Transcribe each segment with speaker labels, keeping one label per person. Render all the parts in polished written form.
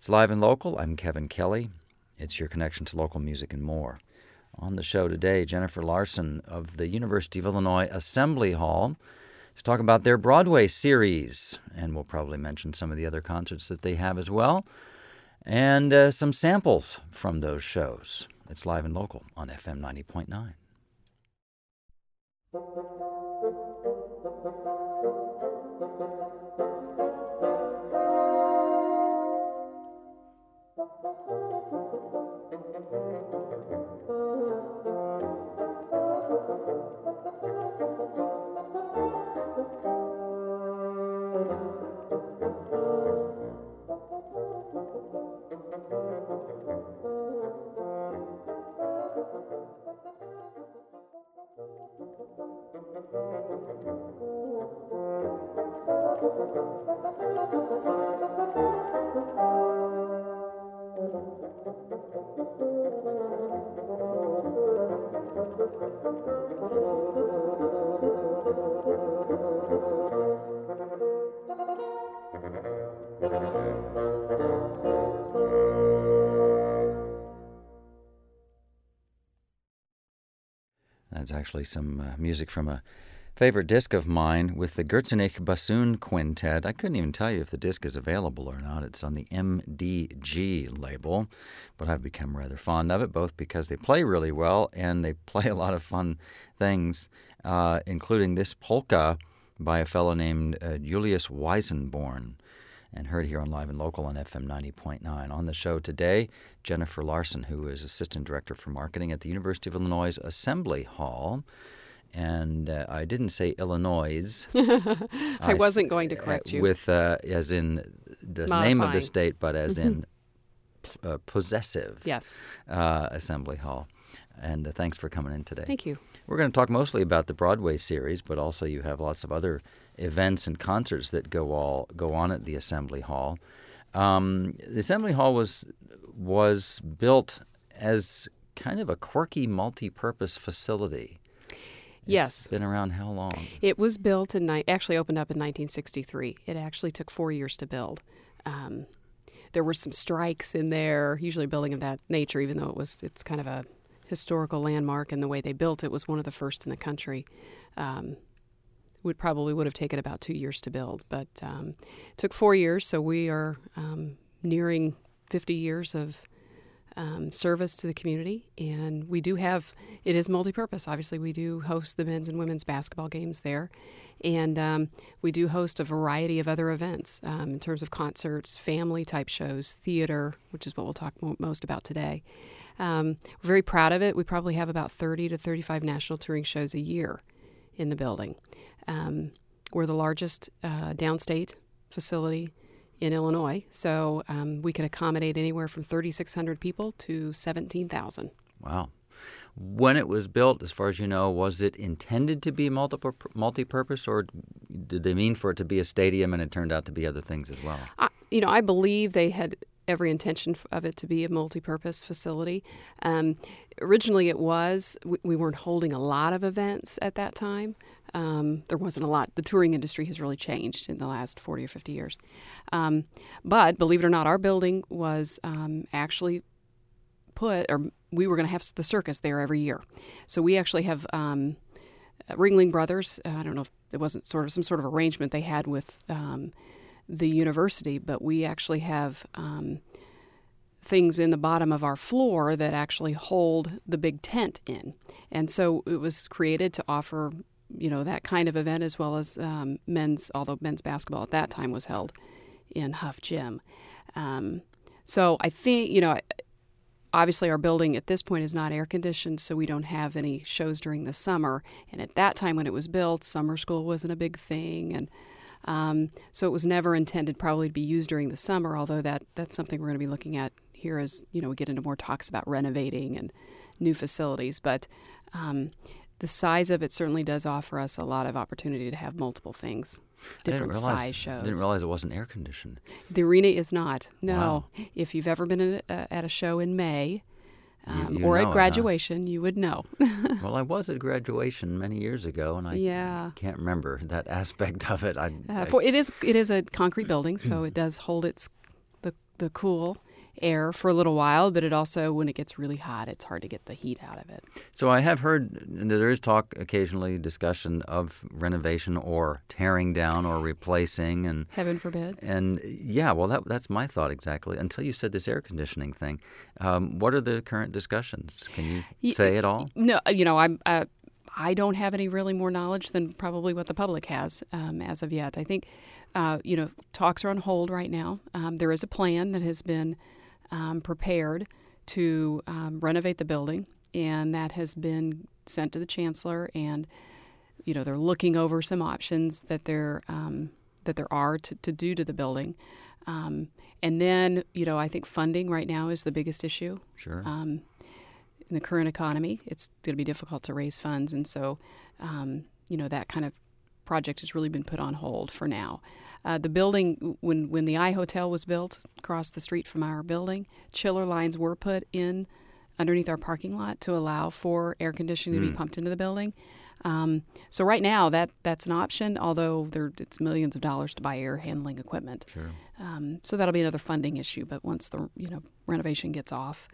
Speaker 1: It's Live and Local. I'm Kevin Kelly. It's your connection to local music and more. On the show today, Jennifer Larson of the University of Illinois Assembly Hall to talk about their Broadway series. And we'll probably mention some of the other concerts that they have as well. And some samples from those shows. It's Live and Local on FM 90.9. That's actually some music from a favorite disc of mine with the Gürzenich Bassoon Quintet. I couldn't even tell you if the disc is available or not. It's on the MDG label, but I've become rather fond of it, both because they play really well and they play a lot of fun things, including this polka by a fellow named Julius Weisenborn, and heard here on Live and Local on FM 90.9. On the show today, Jennifer Larson, who is Assistant Director for Marketing at the University of Illinois Assembly Hall. And I didn't say Illinois.
Speaker 2: I wasn't going to correct you.
Speaker 1: With as in the name of the state, but as in possessive.
Speaker 2: Yes.
Speaker 1: Assembly Hall. And thanks for coming in today.
Speaker 2: Thank you.
Speaker 1: We're going to talk mostly about the Broadway series, but also you have lots of other events and concerts that go on at the Assembly Hall. The Assembly Hall was built as kind of a quirky multi-purpose facility.
Speaker 2: Yes.
Speaker 1: It's been around how long?
Speaker 2: It was built actually opened up in 1963. It actually took 4 years to build. There were some strikes in there, usually a building of that nature, even though it's kind of a historical landmark, and the way they built it was one of the first in the country. Would have taken about 2 years to build, but it took 4 years, so we are nearing 50 years of service to the community, and it is multi-purpose. Obviously, we do host the men's and women's basketball games there, and we do host a variety of other events in terms of concerts, family-type shows, theater, which is what we'll talk most about today. We're very proud of it. We probably have about 30 to 35 national touring shows a year in the building. We're the largest downstate facility in Illinois, so we can accommodate anywhere from 3,600 people to 17,000.
Speaker 1: Wow. When it was built, as far as you know, was it intended to be multi-purpose, or did they mean for it to be a stadium and it turned out to be other things as well?
Speaker 2: I believe they had every intention of it to be a multi-purpose facility. Originally it was. We weren't holding a lot of events at that time. There wasn't a lot. The touring industry has really changed in the last 40 or 50 years. But believe it or not, our building was actually we were going to have the circus there every year. So we actually have Ringling Brothers. I don't know if it wasn't sort of some sort of arrangement they had with the university, but we actually have things in the bottom of our floor that actually hold the big tent in. And so it was created to offer that kind of event, as well as although men's basketball at that time was held in Huff Gym. So I think, obviously our building at this point is not air conditioned, so we don't have any shows during the summer. And at that time when it was built, summer school wasn't a big thing. And so it was never intended probably to be used during the summer, although that's something we're going to be looking at here as, we get into more talks about renovating and new facilities. But the size of it certainly does offer us a lot of opportunity to have multiple things, different size shows.
Speaker 1: I didn't realize it wasn't air conditioned.
Speaker 2: The arena is not. No.
Speaker 1: Wow.
Speaker 2: If you've ever been at a show in May
Speaker 1: you
Speaker 2: or
Speaker 1: know
Speaker 2: at graduation, you would know.
Speaker 1: Well, I was at graduation many years ago, and I can't remember that aspect of it.
Speaker 2: It is a concrete building, so it does hold the cool air for a little while, but it also, when it gets really hot, it's hard to get the heat out of it.
Speaker 1: So I have heard there is talk, occasionally discussion of renovation or tearing down or replacing, and
Speaker 2: Heaven forbid.
Speaker 1: and yeah, well that's my thought exactly. Until you said this air conditioning thing, what are the current discussions? Can you say it all?
Speaker 2: No, I don't have any really more knowledge than probably what the public has as of yet. I think talks are on hold right now. There is a plan that has been prepared to renovate the building, and that has been sent to the chancellor. And they're looking over some options that there are to do to the building. And then I think funding right now is the biggest issue.
Speaker 1: Sure.
Speaker 2: In the current economy, it's going to be difficult to raise funds, and so that kind of project has really been put on hold for now. The building, when the I Hotel was built across the street from our building, chiller lines were put in underneath our parking lot to allow for air conditioning to be pumped into the building. So right now, that's an option, although it's millions of dollars to buy air handling equipment.
Speaker 1: Sure.
Speaker 2: So that'll be another funding issue. But once the renovation gets off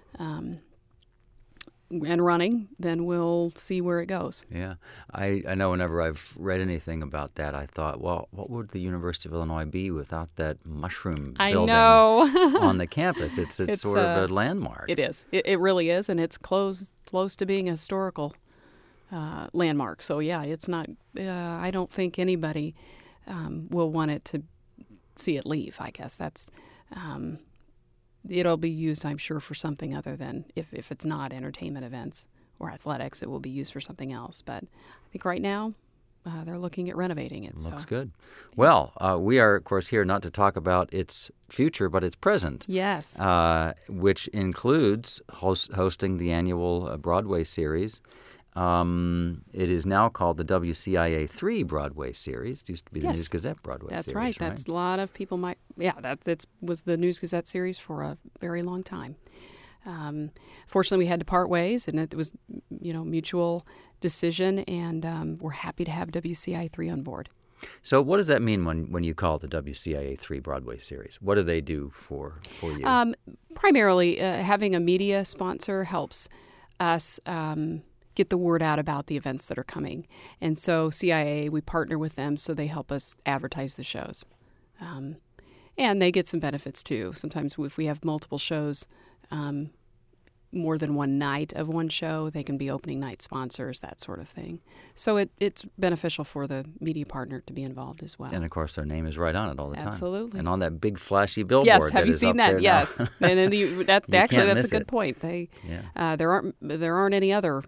Speaker 2: and running, then we'll see where it goes.
Speaker 1: Yeah. I know whenever I've read anything about that, I thought, well, what would the University of Illinois be without that mushroom building on the campus? It's sort of a landmark.
Speaker 2: It is. It really is, and it's close to being a historical landmark. So, yeah, it's not I don't think anybody will want it to see it leave, I guess. That's it'll be used, I'm sure, for something other than, if it's not entertainment events or athletics, it will be used for something else. But I think right now they're looking at renovating it.
Speaker 1: Looks good. Well, we are, of course, here not to talk about its future, but its present.
Speaker 2: Yes.
Speaker 1: Which includes hosting the annual Broadway series. It is now called the WCIA 3 Broadway series. It used to be the News Gazette Broadway series.
Speaker 2: That's right. That's a lot of people that was the News Gazette series for a very long time. Fortunately, we had to part ways, and it was, mutual decision, and we're happy to have WCIA 3 on board.
Speaker 1: So what does that mean when you call it the WCIA 3 Broadway series? What do they do for you?
Speaker 2: Primarily, having a media sponsor helps us get the word out about the events that are coming. And so CIA, we partner with them, so they help us advertise the shows. And they get some benefits, too. Sometimes if we have multiple shows, more than one night of one show, they can be opening night sponsors, that sort of thing. So it's beneficial for the media partner to be involved as well.
Speaker 1: And, of course, their name is right on it all the time.
Speaker 2: Absolutely.
Speaker 1: And on that big flashy billboard.
Speaker 2: Yes, have you seen that? Yes. And then that's a good point. There aren't any other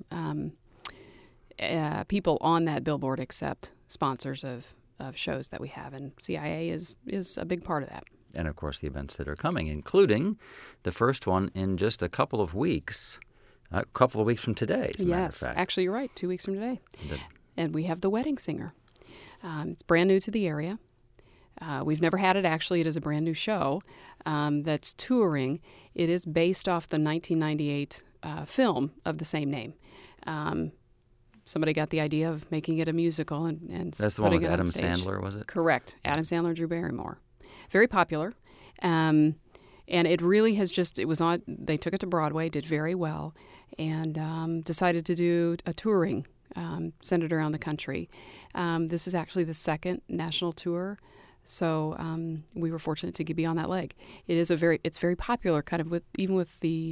Speaker 2: people on that billboard except sponsors of shows that we have, and CIA is a big part of that.
Speaker 1: And, of course, the events that are coming, including the first one in just a couple of weeks from today, as a matter of fact.
Speaker 2: Actually, you're right, 2 weeks from today. And we have The Wedding Singer. It's brand new to the area. We've never had it, actually. It is a brand new show that's touring. It is based off the 1998 film of the same name. Somebody got the idea of making it a musical and
Speaker 1: that's the one with Adam
Speaker 2: stage.
Speaker 1: Sandler, was it?
Speaker 2: Correct. Adam Sandler and Drew Barrymore. Very popular. And it really has they took it to Broadway, did very well, and decided to do a touring, send it around the country. This is actually the second national tour, so we were fortunate to be on that leg. It's very popular, kind of even with the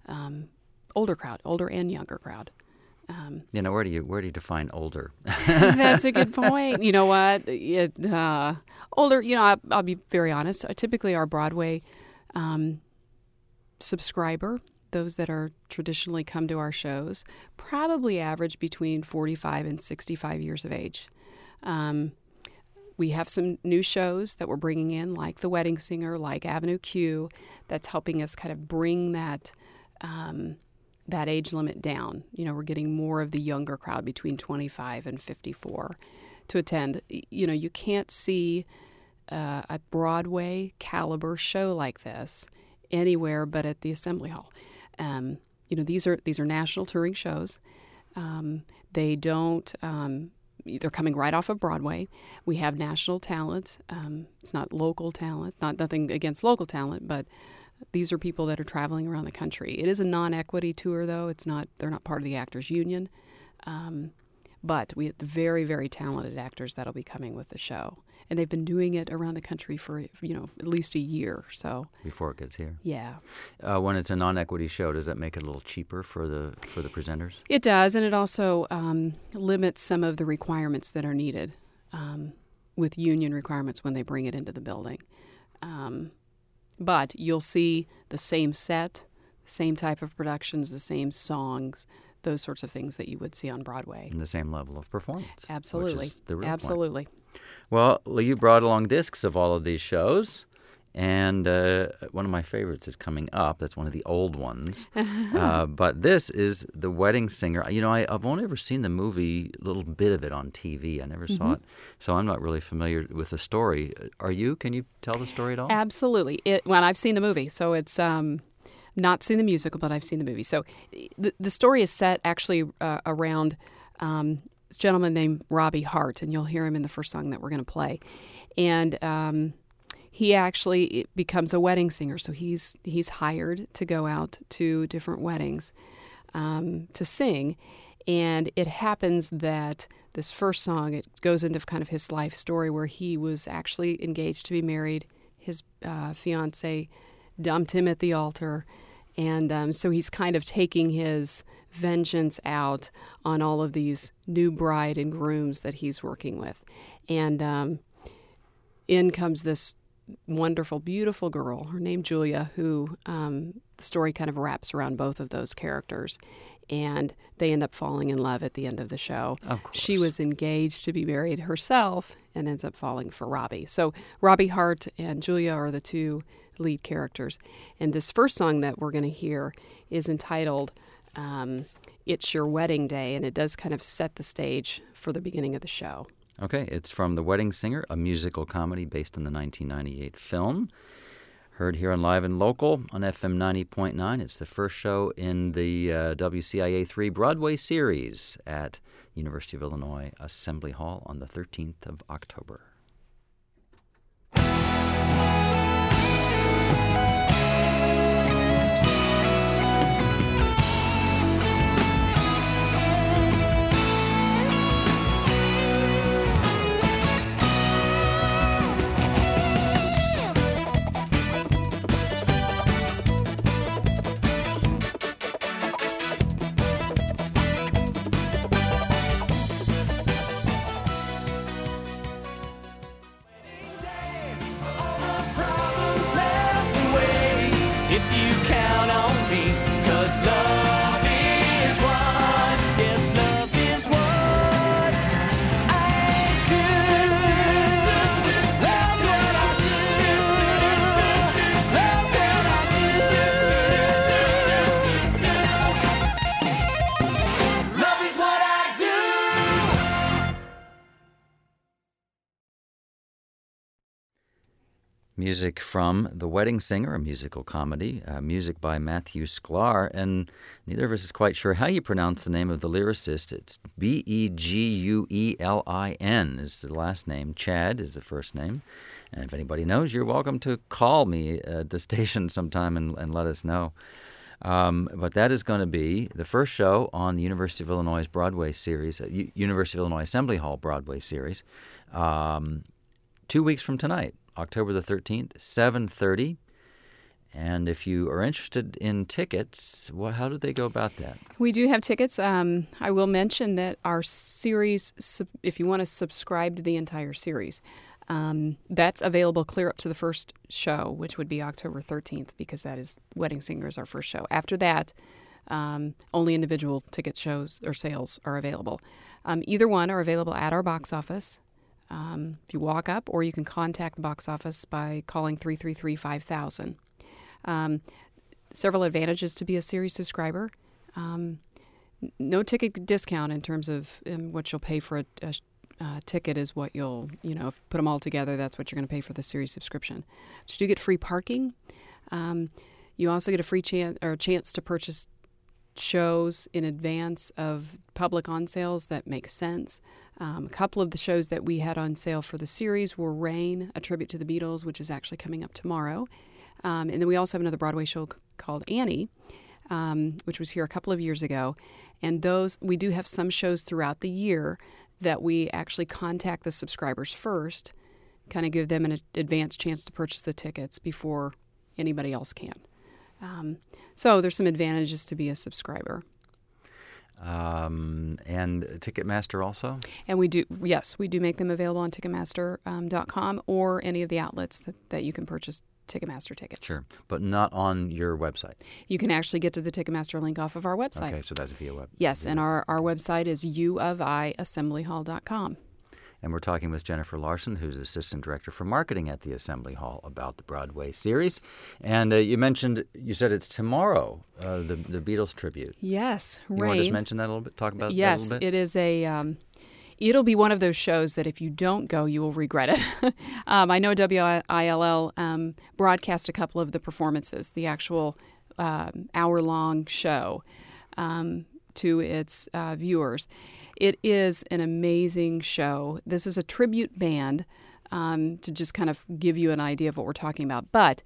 Speaker 2: older and younger crowd.
Speaker 1: Where do you define older?
Speaker 2: That's a good point. You know what? Older, I'll be very honest. Typically, our Broadway subscriber, those that are traditionally come to our shows, probably average between 45 and 65 years of age. We have some new shows that we're bringing in, like The Wedding Singer, like Avenue Q, that's helping us kind of bring that age limit down. We're getting more of the younger crowd between 25 and 54 to attend. You can't see a Broadway caliber show like this anywhere but at the Assembly Hall. These are national touring shows. They don't they're coming right off of Broadway. We have national talent. It's not local talent, nothing against local talent, but these are people that are traveling around the country. It is a non-equity tour, though. They're not part of the Actors Union. But we have very, very talented actors that'll be coming with the show. And they've been doing it around the country for, at least a year. So
Speaker 1: before it gets here.
Speaker 2: Yeah.
Speaker 1: When it's a non-equity show, does that make it a little cheaper for the presenters?
Speaker 2: It does, and it also limits some of the requirements that are needed with union requirements when they bring it into the building. But you'll see the same set, same type of productions, the same songs, those sorts of things that you would see on Broadway.
Speaker 1: And the same level of performance.
Speaker 2: Absolutely.
Speaker 1: Which is the real
Speaker 2: Absolutely.
Speaker 1: point. Well, you brought along discs of all of these shows, and one of my favorites is coming up. That's one of the old ones. But this is The Wedding Singer. I've only ever seen the movie, a little bit of it on TV. I never saw it, so I'm not really familiar with the story. Are you? Can you tell the story at all?
Speaker 2: Absolutely. I've seen the movie, so it's... not seen the musical, but I've seen the movie. So the story is set actually around this gentleman named Robbie Hart, and you'll hear him in the first song that we're going to play. And he actually becomes a wedding singer. So he's hired to go out to different weddings to sing. And it happens that this first song, it goes into kind of his life story where he was actually engaged to be married. His fiancée dumped him at the altar. And so he's kind of taking his vengeance out on all of these new bride and grooms that he's working with. And in comes this wonderful, beautiful girl, her name Julia, who the story kind of wraps around both of those characters. And they end up falling in love at the end of the show.
Speaker 1: Of course.
Speaker 2: She was engaged to be married herself and ends up falling for Robbie. So Robbie Hart and Julia are the two lead characters. And this first song that we're going to hear is entitled It's Your Wedding Day, and it does kind of set the stage for the beginning of the show.
Speaker 1: Okay, it's from The Wedding Singer, a musical comedy based on the 1998 film. Heard here on Live and Local on FM 90.9. It's the first show in the WCIA 3 Broadway series at University of Illinois Assembly Hall on the 13th of October. Music from The Wedding Singer, a musical comedy, music by Matthew Sklar, and neither of us is quite sure how you pronounce the name of the lyricist. It's Beguelin is the last name. Chad is the first name. And if anybody knows, you're welcome to call me at the station sometime and let us know. But that is going to be the first show on the University of Illinois Broadway series, University of Illinois Assembly Hall Broadway series, 2 weeks from tonight. October the 13th, 7:30. And if you are interested in tickets, how do they go about that?
Speaker 2: We do have tickets. I will mention that our series, if you want to subscribe to the entire series, that's available clear up to the first show, which would be October 13th, because that is Wedding Singer is our first show. After that, only individual ticket shows or sales are available. Either one are available at our box office. If you walk up, or you can contact the box office by calling 333-5000. Several advantages to be a series subscriber. No ticket discount in terms of what you'll pay for a ticket is what you'll, put them all together, that's what you're going to pay for the series subscription. But you do get free parking. You also get a free chance to purchase shows in advance of public on sales that make sense. A couple of the shows that we had on sale for the series were Rain, a tribute to the Beatles, which is actually coming up tomorrow. And then we also have another Broadway show called Annie, which was here a couple of years ago. And those, we do have some shows throughout the year that we actually contact the subscribers first, kind of give them an advanced chance to purchase the tickets before anybody else can. So there's some advantages to be a subscriber.
Speaker 1: And Ticketmaster also?
Speaker 2: And we do make them available on Ticketmaster.com or any of the outlets that you can purchase Ticketmaster tickets.
Speaker 1: Sure, but not on your website.
Speaker 2: You can actually get to the Ticketmaster link off of our website.
Speaker 1: Okay, so that's via web.
Speaker 2: Yes, and our website is uofiassemblyhall.com.
Speaker 1: And we're talking with Jennifer Larson, who's Assistant Director for Marketing at the Assembly Hall, about the Broadway series. And you said it's tomorrow, the Beatles tribute.
Speaker 2: Yes, Rain.
Speaker 1: You want to just mention that a little bit, talk about that a little bit?
Speaker 2: Yes, it is it'll be one of those shows that if you don't go, you will regret it. I know WILL broadcast a couple of the performances, the actual hour-long show, to its viewers. It is an amazing show. This is a tribute band, to just kind of give you an idea of what we're talking about. But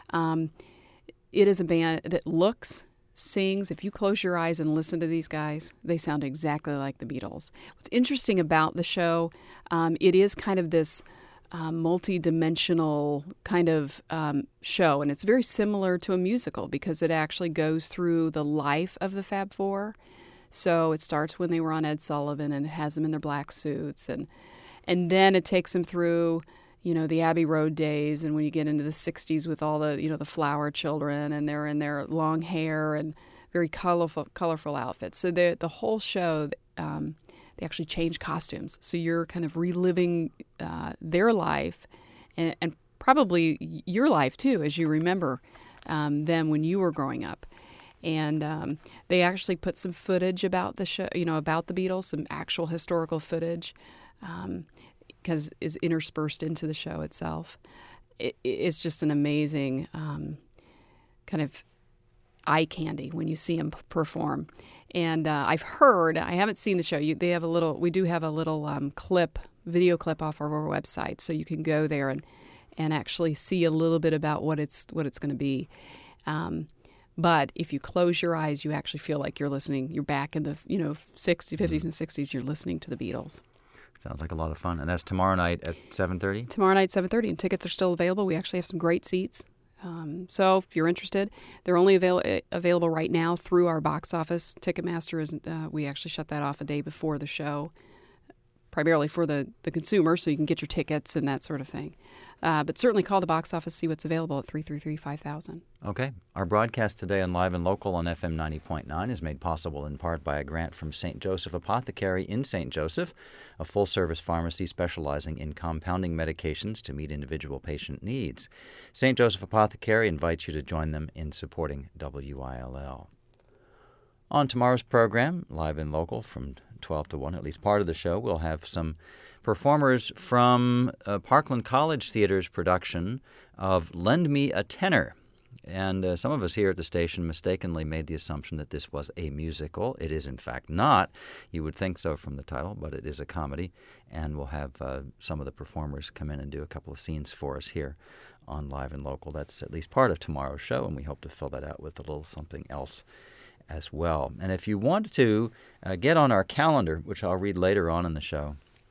Speaker 2: it is a band that looks, sings. If you close your eyes and listen to these guys, they sound exactly like the Beatles. What's interesting about the show, it is kind of this multi-dimensional kind of show, and it's very similar to a musical because it actually goes through the life of the Fab Four. So it starts when they were on Ed Sullivan, and it has them in their black suits, and then it takes them through, the Abbey Road days, and when you get into the 60s with all the, the Flower Children, and they're in their long hair and very colorful outfits. So the whole show, they actually change costumes. So you're kind of reliving their life and probably your life too, as you remember them when you were growing up. And they actually put some footage about the show, about the Beatles, some actual historical footage, because is interspersed into the show itself. It's just an amazing kind of eye candy when you see them perform. And I've heard, I haven't seen the show. We do have a little video clip off of our website, so you can go there and actually see a little bit about what it's going to be. But if you close your eyes, you actually feel like you're listening. You're back in the 50s and 60s. You're listening to the Beatles.
Speaker 1: Sounds like a lot of fun. And that's tomorrow night at 7:30?
Speaker 2: Tomorrow night, 7:30. And tickets are still available. We actually have some great seats. So if you're interested, they're only available right now through our box office. Ticketmaster we actually shut that off a day before the show, primarily for the consumer, so you can get your tickets and that sort of thing. But certainly call the box office, see what's available at 333-5000.
Speaker 1: Okay. Our broadcast today on Live and Local on FM 90.9 is made possible in part by a grant from St. Joseph Apothecary in St. Joseph, a full-service pharmacy specializing in compounding medications to meet individual patient needs. St. Joseph Apothecary invites you to join them in supporting WILL. On tomorrow's program, Live and Local from 12 to 1, at least part of the show, we'll have some performers from Parkland College Theater's production of Lend Me a Tenor. And some of us here at the station mistakenly made the assumption that this was a musical. It is, in fact, not. You would think so from the title, but it is a comedy. And we'll have some of the performers come in and do a couple of scenes for us here on Live and Local. That's at least part of tomorrow's show, and we hope to fill that out with a little something else as well. And if you want to get on our calendar, which I'll read later on in the show,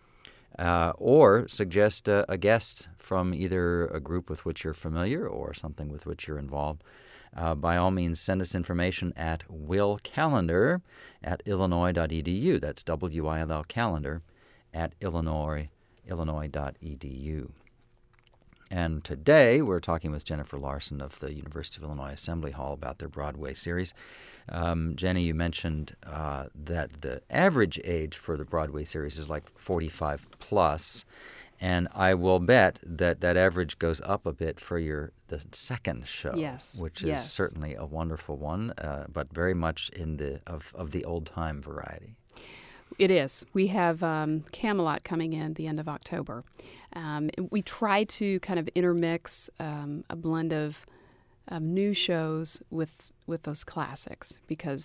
Speaker 1: or suggest a guest from either a group with which you're familiar or something with which you're involved, by all means send us information at willcalendar@illinois.edu. That's WILL calendar at illinois.edu. And today we're talking with Jennifer Larson of the University of Illinois Assembly Hall about their Broadway series. Jenny, you mentioned that the average age for the Broadway series is like 45 plus, and I will bet that average goes up a bit for the second show,
Speaker 2: yes,
Speaker 1: which is certainly a wonderful one, but very much in of the old time variety.
Speaker 2: It is. We have Camelot coming in the end of October. We try to kind of intermix a blend of new shows with those classics because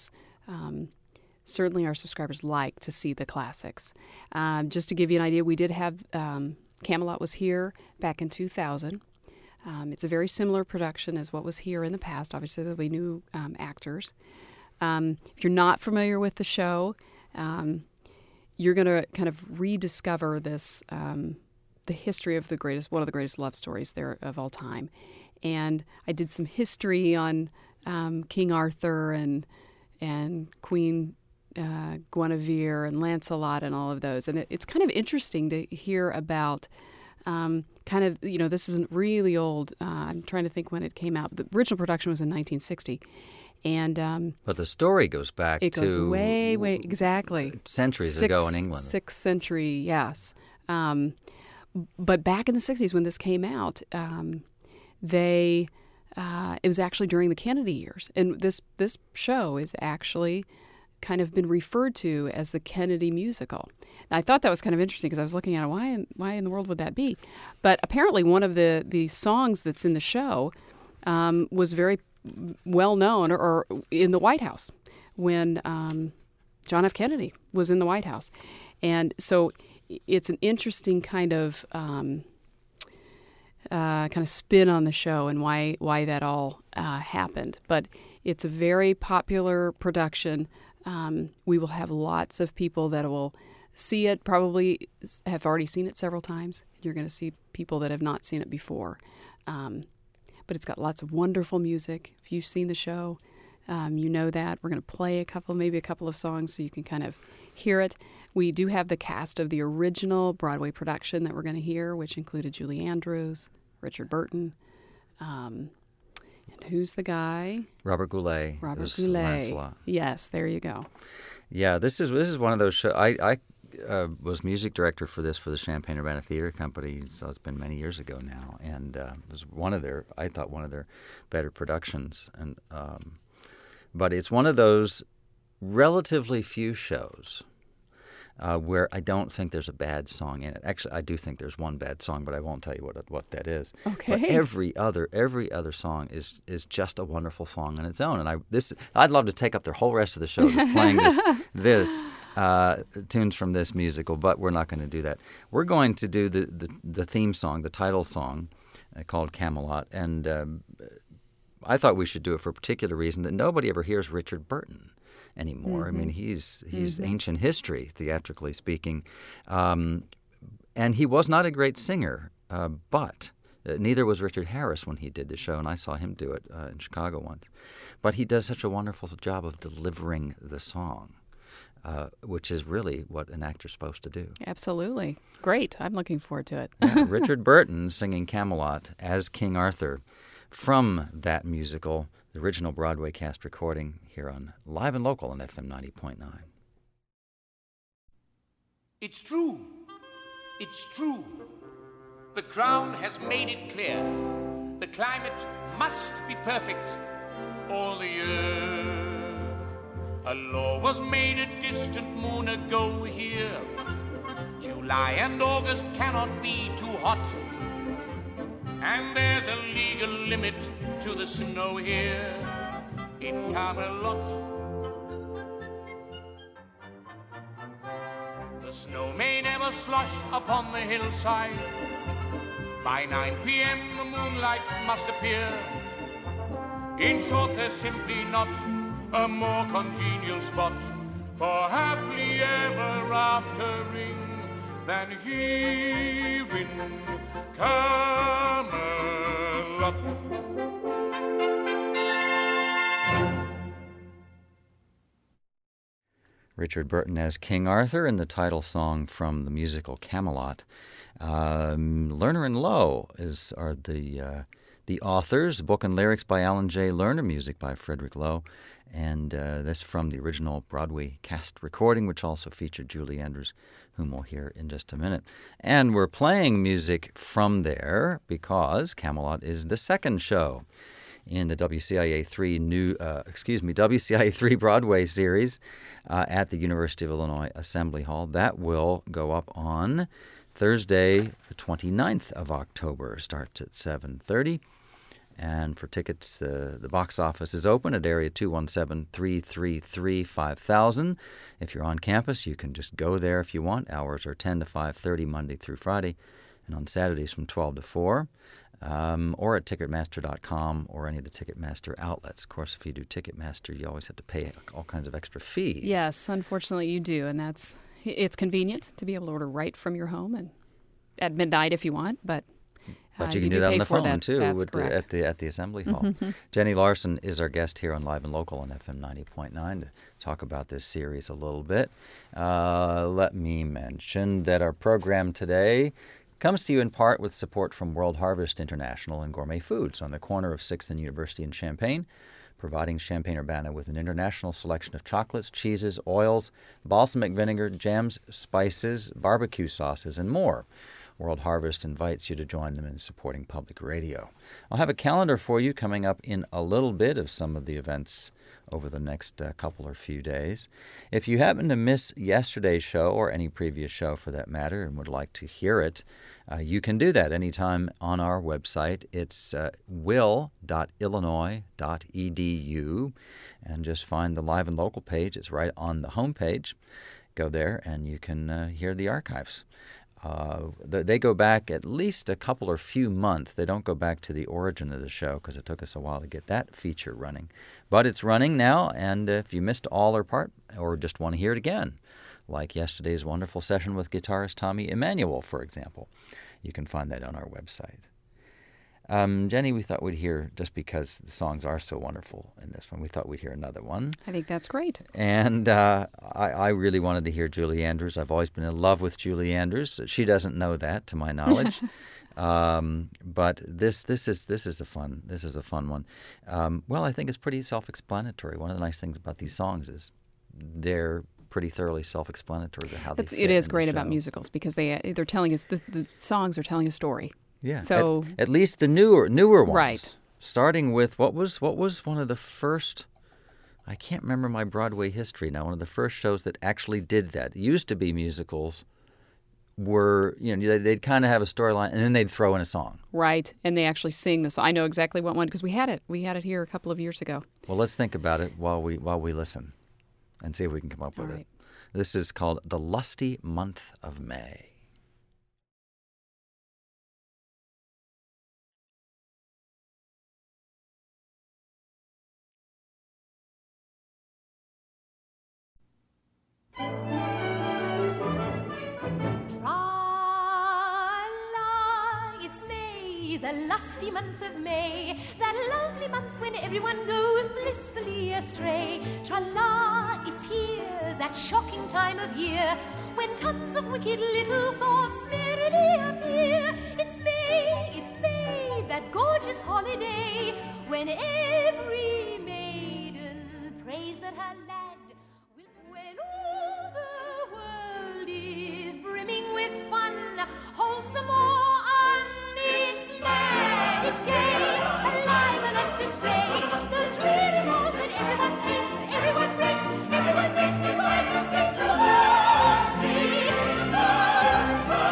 Speaker 2: certainly our subscribers like to see the classics. Just to give you an idea, we did have Camelot was here back in 2000. It's a very similar production as what was here in the past. Obviously, there'll be new actors. If you're not familiar with the show, you're going to kind of rediscover this, the history of one of the greatest love stories there of all time. And I did some history on King Arthur and Queen Guinevere and Lancelot and all of those. And it's kind of interesting to hear about this isn't really old. I'm trying to think when it came out. The original production was in 1960. And
Speaker 1: but the story goes back
Speaker 2: it goes way, exactly.
Speaker 1: Centuries ago in England.
Speaker 2: 6th century, yes. But back in the 60s when this came out, it was actually during the Kennedy years. And this show is actually kind of been referred to as the Kennedy musical. And I thought that was kind of interesting because I was looking at it, why in the world would that be? But apparently one of the songs that's in the show was very well known or in the White House when John F. Kennedy was in the White House. And so it's an interesting kind of spin on the show and why that all happened. But it's a very popular production. We will have lots of people that will see it, probably have already seen it several times. You're going to see people that have not seen it before. But it's got lots of wonderful music. If you've seen the show, you know that. We're going to play maybe a couple of songs so you can kind of hear it. We do have the cast of the original Broadway production that we're going to hear, which included Julie Andrews, Richard Burton, and who's the guy?
Speaker 1: Robert Goulet.
Speaker 2: Robert Goulet.
Speaker 1: Lancelot.
Speaker 2: Yes, there you go.
Speaker 1: Yeah, this is one of those shows. I was music director for the Champaign-Urbana Theater Company, so it's been many years ago now, and it was one of their better productions. And but it's one of those relatively few shows where I don't think there's a bad song in it. Actually, I do think there's one bad song, but I won't tell you what that is.
Speaker 2: Okay.
Speaker 1: But every other song is just a wonderful song on its own. And I'd love to take up the whole rest of the show just playing this tunes from this musical, but we're not going to do that. We're going to do the theme song, the title song, called Camelot, and I thought we should do it for a particular reason that nobody ever hears Richard Burton anymore.
Speaker 2: Mm-hmm.
Speaker 1: I mean, he's ancient history, theatrically speaking. And he was not a great singer, but neither was Richard Harris when he did the show, and I saw him do it in Chicago once. But he does such a wonderful job of delivering the song, which is really what an actor's supposed to do.
Speaker 2: Absolutely. Great. I'm looking forward to it.
Speaker 1: Yeah, Richard Burton singing Camelot as King Arthur from that musical, the original Broadway cast recording here on Live and Local on FM 90.9.
Speaker 3: It's true. It's true. The Crown has made it clear. The climate must be perfect all the year. A law was made a distant moon ago here. July and August cannot be too hot. And there's a legal limit to the snow here in Camelot. The snow may never slush upon the hillside. By 9 p.m. the moonlight must appear. In short, there's simply not a more congenial spot for happily ever aftering than here in Camelot.
Speaker 1: Richard Burton as King Arthur in the title song from the musical Camelot. Lerner and Loewe are the authors. Book and lyrics by Alan J. Lerner, music by Frederick Loewe, and this from the original Broadway cast recording, which also featured Julie Andrews, whom we'll hear in just a minute. And we're playing music from there because Camelot is the second show in the WCIA 3 Broadway series at the University of Illinois Assembly Hall. That will go up on Thursday, the 29th of October. Starts at 7:30. And for tickets, the box office is open at area 217-333-5000. If you're on campus, you can just go there if you want. Hours are 10 to 5:30 Monday through Friday, and on Saturdays from 12 to 4. Or at Ticketmaster.com or any of the Ticketmaster outlets. Of course, if you do Ticketmaster, you always have to pay all kinds of extra fees.
Speaker 4: Yes, unfortunately you do, and it's convenient to be able to order right from your home and at midnight if you want, but
Speaker 1: you can do that on the phone too
Speaker 4: That's
Speaker 1: at the Assembly Hall. Jenny Larson is our guest here on Live and Local on FM 90.9 to talk about this series a little bit. Let me mention that our program today comes to you in part with support from World Harvest International and Gourmet Foods on the corner of 6th and University in Champaign, providing Champaign-Urbana with an international selection of chocolates, cheeses, oils, balsamic vinegar, jams, spices, barbecue sauces, and more. World Harvest invites you to join them in supporting public radio. I'll have a calendar for you coming up in a little bit of some of the events over the next couple or few days. If you happen to miss yesterday's show, or any previous show for that matter, and would like to hear it, you can do that anytime on our website. It's will.illinois.edu, and just find the Live and Local page. It's right on the home page. Go there, and you can hear the archives. They go back at least a couple or few months. They don't go back to the origin of the show because it took us a while to get that feature running. But it's running now, and if you missed all or part or just want to hear it again, like yesterday's wonderful session with guitarist Tommy Emmanuel, for example, you can find that on our website. Jenny, we thought we'd hear, just because the songs are so wonderful in this one, we thought we'd hear another one.
Speaker 4: I think that's great.
Speaker 1: And I really wanted to hear Julie Andrews. I've always been in love with Julie Andrews. She doesn't know that, to my knowledge. But this is a fun one. Well, I think it's pretty self-explanatory. One of the nice things about these songs is they're pretty thoroughly self-explanatory to how they fit.
Speaker 4: It is great
Speaker 1: the
Speaker 4: about
Speaker 1: show.
Speaker 4: musicals because they're telling us the songs are telling a story.
Speaker 1: Yeah.
Speaker 4: So
Speaker 1: at least the newer ones.
Speaker 4: Right.
Speaker 1: Starting with what was one of the first, I can't remember my Broadway history now, one of the first shows that actually did that. It used to be musicals were, they'd kind of have a storyline and then they'd throw in a song.
Speaker 4: Right. And they actually sing the song. I know exactly what one, because we had it. We had it here a couple of years ago.
Speaker 1: Well, let's think about it while we listen and see if we can come up with it. This is called The Lusty Month of May.
Speaker 5: It's May, the lusty month of May, that lovely month when everyone goes blissfully astray. Tra-la, it's here, that shocking time of year, when tons of wicked little thoughts merrily appear. It's May, that gorgeous holiday, when every maiden prays that her lad will... When all the world is brimming with fun, wholesome or it's mad, it's gay, alive, a lust display. Those dreary balls that everyone takes, everyone breaks divine mistakes. The lusty month of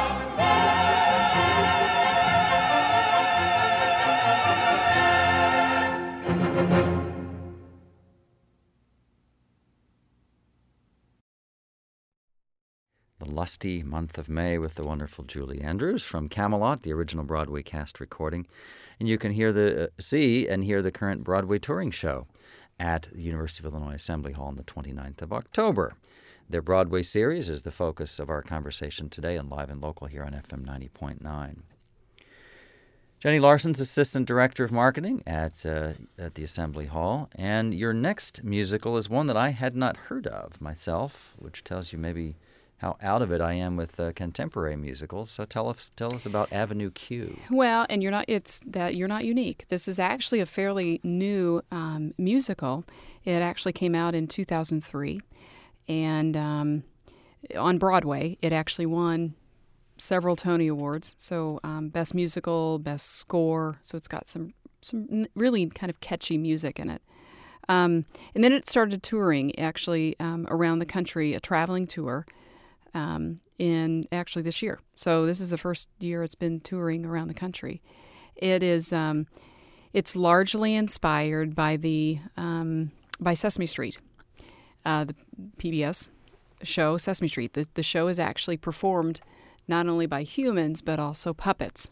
Speaker 1: The Lusty Month of May with the wonderful Julie Andrews from Camelot, the original Broadway cast recording. And you can see and hear the current Broadway touring show at the University of Illinois Assembly Hall on the 29th of October. Their Broadway series is the focus of our conversation today on Live and Local here on FM 90.9. Jenny Larson's Assistant Director of Marketing at the Assembly Hall. And your next musical is one that I had not heard of myself, which tells you maybe how out of it I am with contemporary musicals. So tell us about Avenue Q.
Speaker 4: Well, and you're not unique. This is actually a fairly new musical. It actually came out in 2003, and on Broadway, it actually won several Tony Awards. So Best Musical, Best Score. So it's got some really kind of catchy music in it. And then it started touring actually around the country, a traveling tour. In actually this year. So this is the first year it's been touring around the country. It It's largely inspired by by Sesame Street, the PBS show Sesame Street. The show is actually performed not only by humans but also puppets.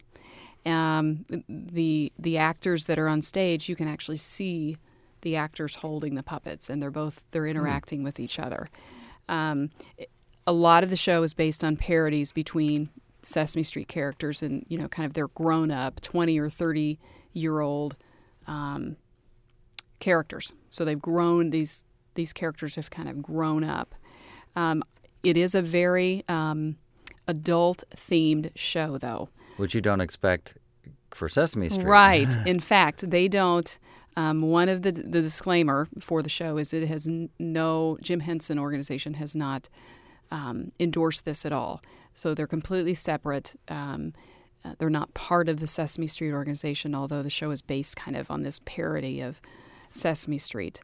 Speaker 4: The actors that are on stage, you can actually see the actors holding the puppets, and they're interacting with each other. A lot of the show is based on parodies between Sesame Street characters and, kind of their grown-up 20 or 30-year-old characters. So they've grown, these characters have kind of grown up. It is a very adult-themed show, though.
Speaker 1: Which you don't expect for Sesame Street.
Speaker 4: Right. In fact, they don't. One of the disclaimer for the show is it has Jim Henson organization has not endorsed this at all. So they're completely separate. They're not part of the Sesame Street organization, although the show is based kind of on this parody of Sesame Street.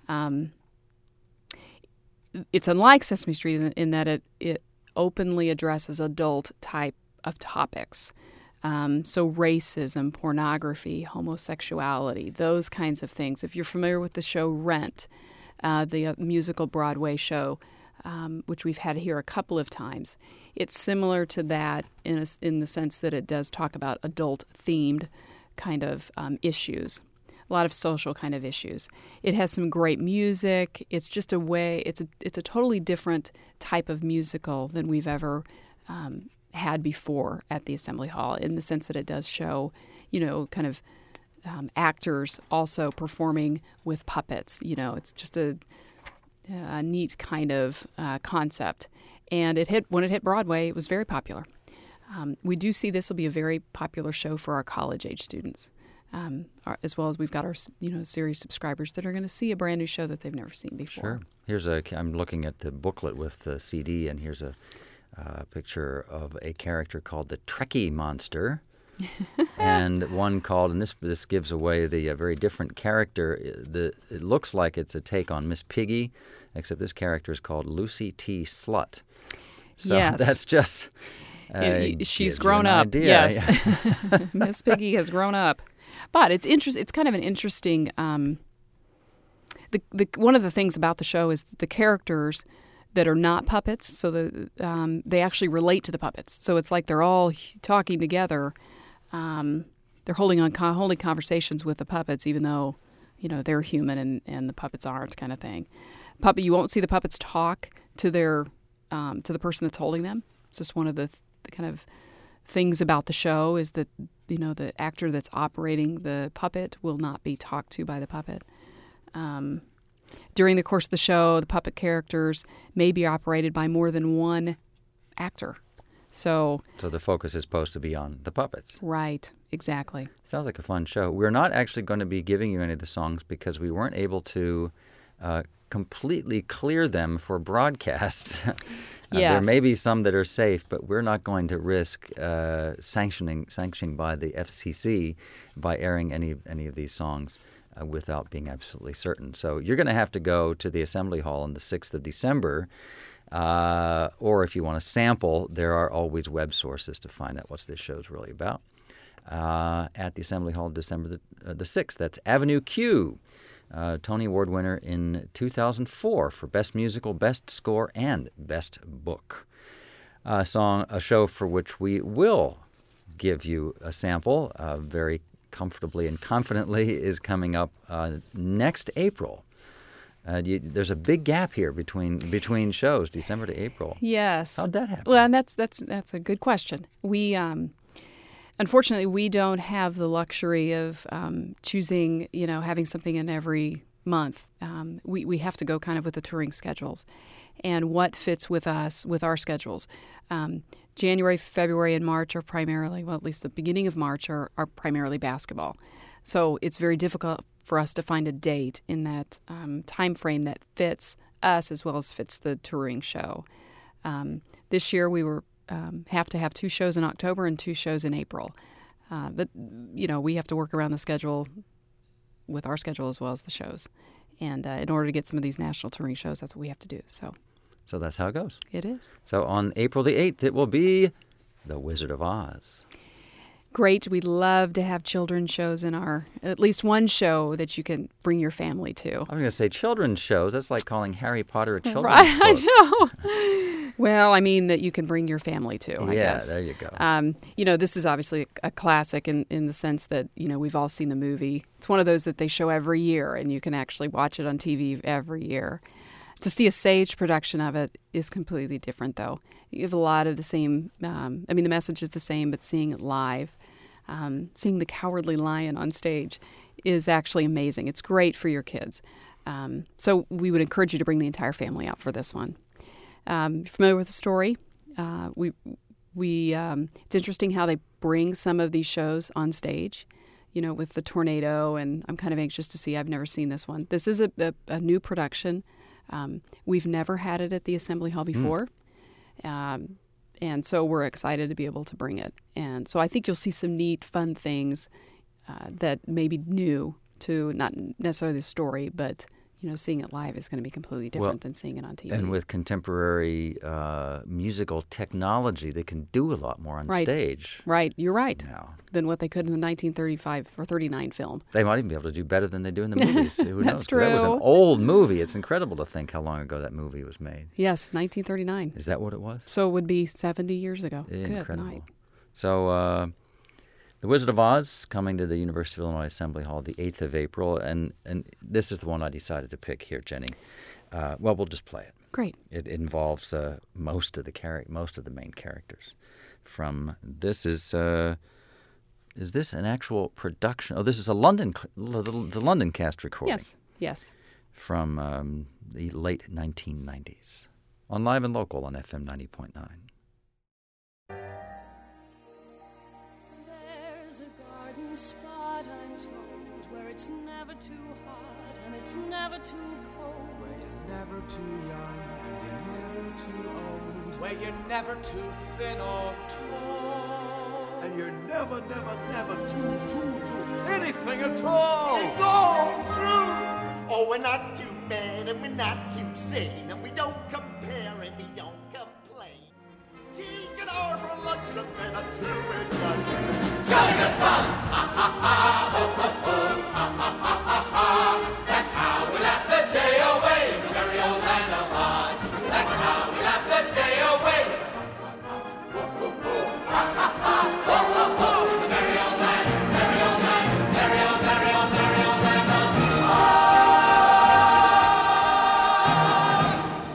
Speaker 4: It's unlike Sesame Street in that it openly addresses adult type of topics. So racism, pornography, homosexuality, those kinds of things. If you're familiar with the show Rent, the musical Broadway show, which we've had here a couple of times, it's similar to that in the sense that it does talk about adult-themed kind of issues, a lot of social kind of issues. It has some great music. It's just it's a totally different type of musical than we've ever had before at the Assembly Hall, in the sense that it does show, kind of actors also performing with puppets. It's just a neat kind of concept. And when it hit Broadway, it was very popular. We do see this will be a very popular show for our college-age students, as well as we've got our series subscribers that are going to see a brand new show that they've never seen before.
Speaker 1: Sure. I'm looking at the booklet with the CD, and here's a picture of a character called the Trekkie Monster, and one called, and this gives away the very different character. It looks like it's a take on Miss Piggy, except this character is called Lucy T. Slut. So
Speaker 4: yes.
Speaker 1: That's just
Speaker 4: she's grown up.
Speaker 1: Idea.
Speaker 4: Yes,
Speaker 1: Yeah.
Speaker 4: Miss Piggy has grown up, but it's interesting. It's kind of an interesting. One of the things about the show is the characters that are not puppets, so they actually relate to the puppets. So it's like they're all talking together. They're holding conversations with the puppets, even though they're human and the puppets aren't, kind of thing. You won't see the puppets talk to their to the person that's holding them. It's just one of the kind of things about the show is that the actor that's operating the puppet will not be talked to by the puppet. During the course of the show, the puppet characters may be operated by more than one actor. So
Speaker 1: the focus is supposed to be on the puppets.
Speaker 4: Right, exactly.
Speaker 1: Sounds like a fun show. We're not actually going to be giving you any of the songs because we weren't able to completely clear them for broadcast.
Speaker 4: Yes.
Speaker 1: There may be some that are safe, but we're not going to risk sanctioning by the FCC by airing any of these songs without being absolutely certain. So you're going to have to go to the Assembly Hall on the 6th of December, or if you want to sample, there are always web sources to find out what this show's really about. At the Assembly Hall, December the 6th. That's Avenue Q, Tony Award winner in 2004 for Best Musical, Best Score, and Best Book. A show for which we will give you a sample very comfortably and confidently is coming up next April. There's a big gap here between shows, December to April.
Speaker 4: Yes.
Speaker 1: How'd that happen?
Speaker 4: Well, and that's a good question. We unfortunately we don't have the luxury of choosing, having something in every month. We have to go kind of with the touring schedules and what fits with us with our schedules. January, February, and March are primarily, well, at least the beginning of March are primarily basketball. So it's very difficult for us to find a date in that time frame that fits us as well as fits the touring show. This year we were have to have 2 shows in October and 2 shows in April. But, we have to work around the schedule with our schedule as well as the shows. And in order to get some of these national touring shows, that's what we have to do. So
Speaker 1: that's how it goes.
Speaker 4: It is.
Speaker 1: So on April the 8th, it will be The Wizard of Oz.
Speaker 4: Great. We love to have children's shows in at least one show that you can bring your family to.
Speaker 1: I was going to say children's shows. That's like calling Harry Potter a children's
Speaker 4: Right,
Speaker 1: book.
Speaker 4: I know. Well, I mean that you can bring your family to, I guess.
Speaker 1: Yeah, there you go.
Speaker 4: This is obviously a classic in the sense that, we've all seen the movie. It's one of those that they show every year, and you can actually watch it on TV every year. To see a stage production of it is completely different, though. You have a lot of the same, the message is the same, but seeing it live, seeing the Cowardly Lion on stage is actually amazing. It's great for your kids. So we would encourage you to bring the entire family out for this one. Familiar with the story? It's interesting how they bring some of these shows on stage, with the tornado, and I'm kind of anxious to see. I've never seen this one. This is a new production. We've never had it at the Assembly Hall before. And so we're excited to be able to bring it. And so I think you'll see some neat, fun things that may be new to not necessarily the story, but, seeing it live is going to be completely different than seeing it on TV.
Speaker 1: And with contemporary musical technology, they can do a lot more on stage.
Speaker 4: Right, you're right.
Speaker 1: Now.
Speaker 4: Than what they could in the 1935 or 39 film.
Speaker 1: They might even be able to do better than they do in the movies. Who
Speaker 4: That's
Speaker 1: knows?
Speaker 4: true.
Speaker 1: That was an old movie. It's incredible to think how long ago that movie was made.
Speaker 4: Yes, 1939.
Speaker 1: Is that what it was?
Speaker 4: So it would be 70 years ago.
Speaker 1: Incredible.
Speaker 4: Good night.
Speaker 1: So The Wizard of Oz coming to the University of Illinois Assembly Hall the 8th of April. And this is the one I decided to pick here, Jenny. We'll just play it.
Speaker 4: Great.
Speaker 1: It involves most of the main characters. This is this an actual production? Oh, this is the London cast recording.
Speaker 4: Yes.
Speaker 1: From the late 1990s on Live and Local on FM 90.9.
Speaker 6: There's a garden spot, I'm told, where it's never too hot and it's never too cold.
Speaker 7: Where you're never too young and you're never too old.
Speaker 3: Where you're never too thin or tall.
Speaker 7: And you're never, never, never too anything at all.
Speaker 8: It's all true. Oh, we're not too bad and we're not too sane, and we don't compare and we don't complain. Take an hour for lunch and then a 2-week lunch.
Speaker 3: Jolly good fun! Ha ha ha! Ho ho ho! Ha ha ha ha ha! That's how we laugh the day away in the merry old land of Oz. That's how we laugh the day away. Ho ho ho! Ha ha ha! Ho ho ho! In the merry old land, merry old land, merry old, merry old, merry old land of Oz.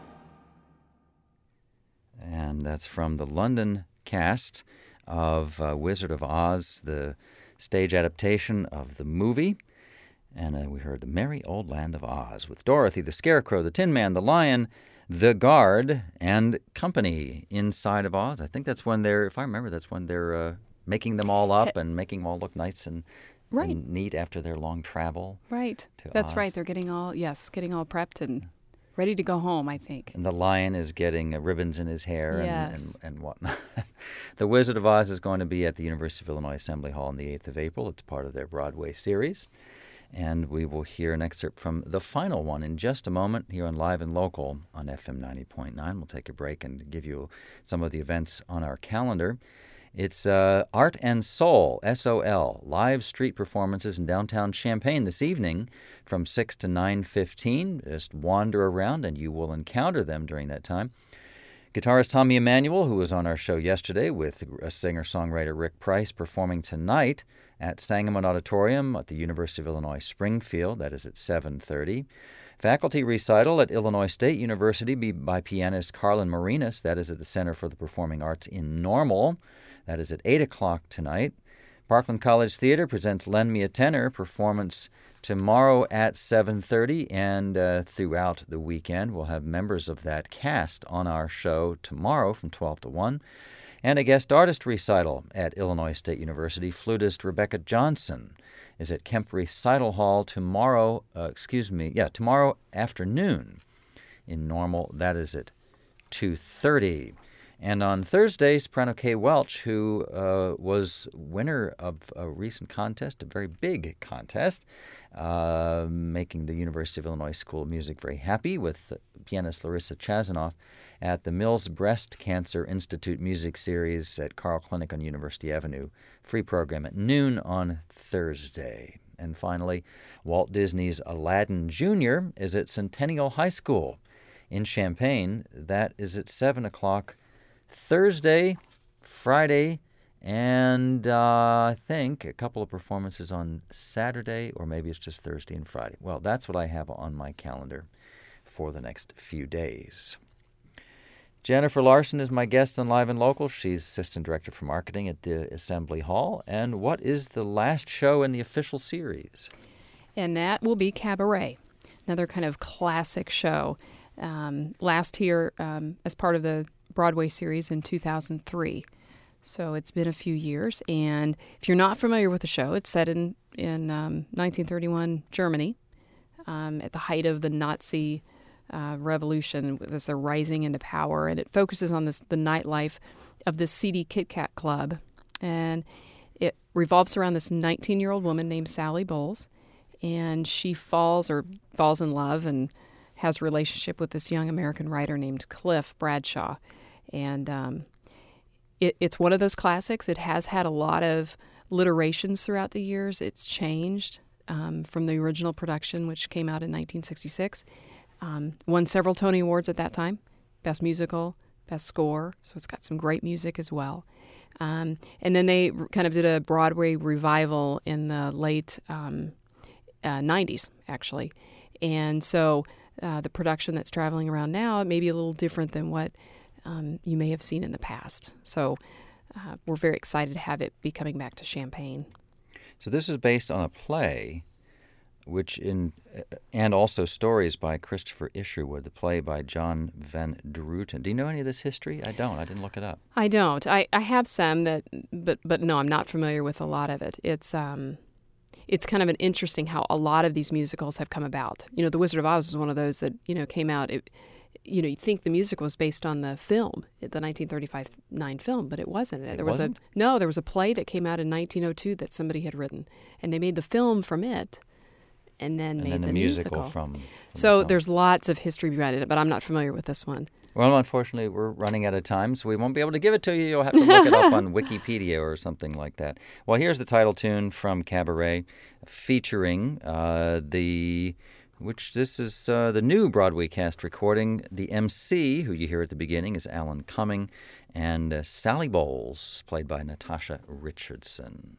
Speaker 1: And that's from the London cast of Wizard of Oz, the stage adaptation of the movie. And we heard The Merry Old Land of Oz with Dorothy, the Scarecrow, the Tin Man, the Lion, the Guard, and company inside of Oz. I think that's when they're making them all up and making them all look nice and neat after their long travel.
Speaker 4: Right.
Speaker 1: To
Speaker 4: That's
Speaker 1: Oz.
Speaker 4: right. They're getting all prepped and ready to go home, I think.
Speaker 1: And the lion is getting ribbons in his hair
Speaker 4: Yes.
Speaker 1: and whatnot. The Wizard of Oz is going to be at the University of Illinois Assembly Hall on the 8th of April. It's part of their Broadway series. And we will hear an excerpt from the final one in just a moment here on Live and Local on FM 90.9. We'll take a break and give you some of the events on our calendar. It's Art and Soul, S-O-L, live street performances in downtown Champaign this evening from 6 to 9:15. Just wander around and you will encounter them during that time. Guitarist Tommy Emmanuel, who was on our show yesterday with singer-songwriter Rick Price, performing tonight at Sangamon Auditorium at the University of Illinois Springfield. That is at 7:30. Faculty recital at Illinois State University by pianist Carlin Marinas. That is at the Center for the Performing Arts in Normal. That is at 8 o'clock tonight. Parkland College Theater presents Lend Me a Tenor, performance tomorrow at 7:30, and throughout the weekend we'll have members of that cast on our show tomorrow from 12 to 1. And a guest artist recital at Illinois State University. Flutist Rebecca Johnson is at Kemp Recital Hall tomorrow afternoon in Normal. That is at 2:30. And on Thursday, soprano Kay Welch, who was winner of a recent contest, a very big contest, making the University of Illinois School of Music very happy, with pianist Larissa Chazanoff at the Mills Breast Cancer Institute Music Series at Carl Clinic on University Avenue. Free program at noon on Thursday. And finally, Walt Disney's Aladdin Jr. is at Centennial High School in Champaign. That is at 7 o'clock Thursday, Friday, and I think a couple of performances on Saturday, or maybe it's just Thursday and Friday. Well, that's what I have on my calendar for the next few days. Jennifer Larson is my guest on Live and Local. She's Assistant Director for Marketing at the Assembly Hall. And what is the last show in the official series?
Speaker 4: And that will be Cabaret, another kind of classic show. Last here as part of the Broadway series in 2003. So it's been a few years. And if you're not familiar with the show, it's set in 1931 Germany at the height of the Nazi revolution, as they're rising into power, and it focuses on the nightlife of this seedy Kit Kat club, and it revolves around this 19-year-old woman named Sally Bowles, and she falls in love and has a relationship with this young American writer named Cliff Bradshaw, and it's one of those classics. It has had a lot of literations throughout the years. It's changed from the original production, which came out in 1966. Won several Tony Awards at that time, Best Musical, Best Score, so it's got some great music as well. And then they kind of did a Broadway revival in the late 90s, actually. And so the production that's traveling around now may be a little different than what you may have seen in the past. So we're very excited to have it be coming back to Champaign.
Speaker 1: So this is based on a play and also stories by Christopher Isherwood, the play by John Van Druten. Do you know any of this history? I don't. I didn't look it up.
Speaker 4: I don't. I have some but no, I'm not familiar with a lot of it. It's kind of an interesting how a lot of these musicals have come about. You know, The Wizard of Oz was one of those that, came out. You think the musical was based on the film, the 1935 film, but it wasn't. There was a play that came out in 1902 that somebody had written, and they made the film from it. And then made the musical from so the there's lots of history behind it, but I'm not familiar with this one.
Speaker 1: Well, unfortunately, we're running out of time, so we won't be able to give it to you. You'll have to look it up on Wikipedia or something like that. Well, here's the title tune from Cabaret, featuring the new Broadway cast recording. The MC, who you hear at the beginning, is Alan Cumming, and Sally Bowles, played by Natasha Richardson.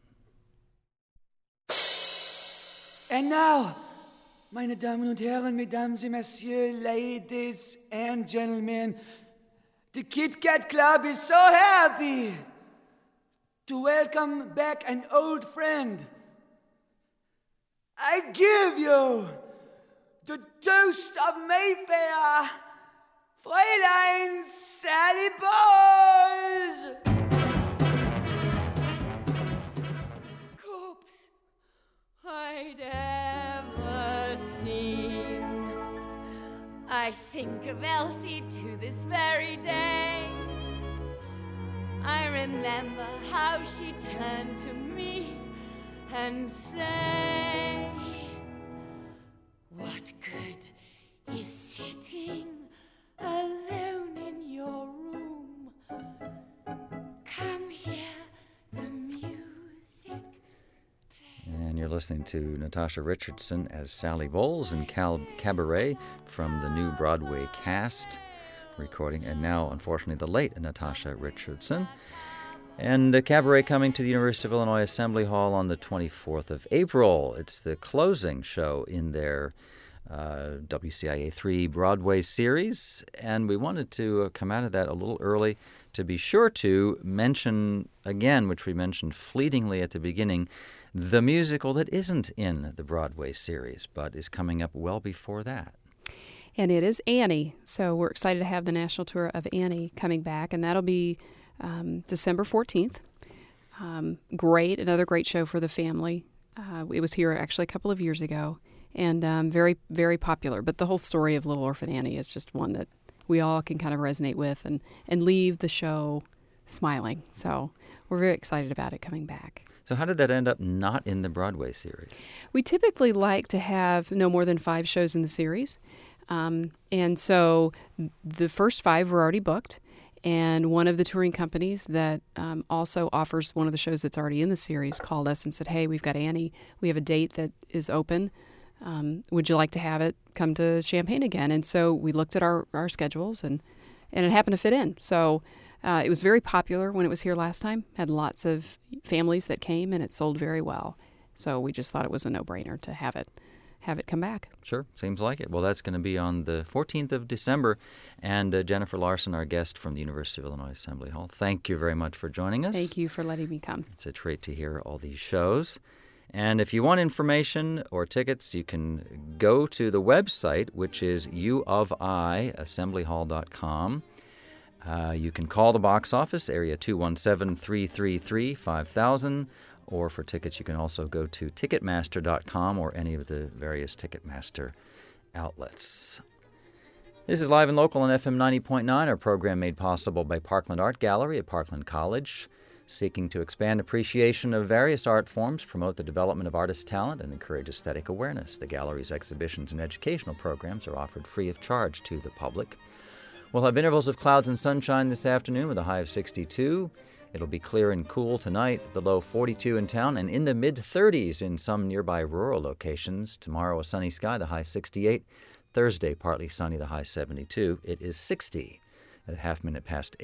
Speaker 9: And now, meine Damen und Herren, Mesdames et Messieurs, ladies and gentlemen, the Kit Kat Club is so happy to welcome back an old friend. I give you the toast of Mayfair, Fräulein Sally Bowles.
Speaker 5: I'd ever seen. I think of Elsie to this very day. I remember how she turned to me and say, what good is sitting alone in your room? Come here, the music.
Speaker 1: And you're listening to Natasha Richardson as Sally Bowles in Cabaret from the new Broadway cast recording, and now, unfortunately, the late Natasha Richardson. And Cabaret coming to the University of Illinois Assembly Hall on the 24th of April. It's the closing show in their WCIA 3 Broadway series, and we wanted to come out of that a little early to be sure to mention again, which we mentioned fleetingly at the beginning, the musical that isn't in the Broadway series, but is coming up well before that.
Speaker 4: And it is Annie. So we're excited to have the national tour of Annie coming back, and that'll be December 14th. Another great show for the family. It was here actually a couple of years ago, and very, very popular. But the whole story of Little Orphan Annie is just one that we all can kind of resonate with and leave the show smiling. So we're very excited about it coming back.
Speaker 1: So how did that end up not in the Broadway series?
Speaker 4: We typically like to have no more than 5 shows in the series. And so the first 5 were already booked. And one of the touring companies that also offers one of the shows that's already in the series called us and said, hey, we've got Annie. We have a date that is open. Would you like to have it come to Champaign again? And so we looked at our schedules, and it happened to fit in. So it was very popular when it was here last time. Had lots of families that came, and it sold very well. So we just thought it was a no-brainer to have it come back.
Speaker 1: Sure, seems like it. Well, that's going to be on the 14th of December. And Jennifer Larson, our guest from the University of Illinois Assembly Hall, thank you very much for joining us.
Speaker 4: Thank you for letting me come.
Speaker 1: It's a treat to hear all these shows. And if you want information or tickets, you can go to the website, which is uofiassemblyhall.com. You can call the box office, area 217-333-5000. Or for tickets, you can also go to Ticketmaster.com or any of the various Ticketmaster outlets. This is Live and Local on FM 90.9, our program made possible by Parkland Art Gallery at Parkland College, seeking to expand appreciation of various art forms, promote the development of artist talent, and encourage aesthetic awareness. The gallery's exhibitions and educational programs are offered free of charge to the public. We'll have intervals of clouds and sunshine this afternoon with a high of 62. It'll be clear and cool tonight, the low 42 in town, and in the mid-30s in some nearby rural locations. Tomorrow, a sunny sky, the high 68. Thursday, partly sunny, the high 72. It is 60 at a half minute past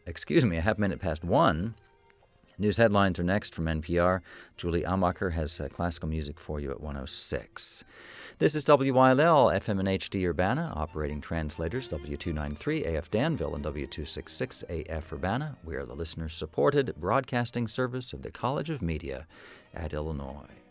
Speaker 1: 1. News headlines are next from NPR. Julie Amacher has classical music for you at 1:06. This is WYLL, FM and HD Urbana, operating translators W293 AF Danville and W266 AF Urbana. We are the listener-supported broadcasting service of the College of Media at Illinois.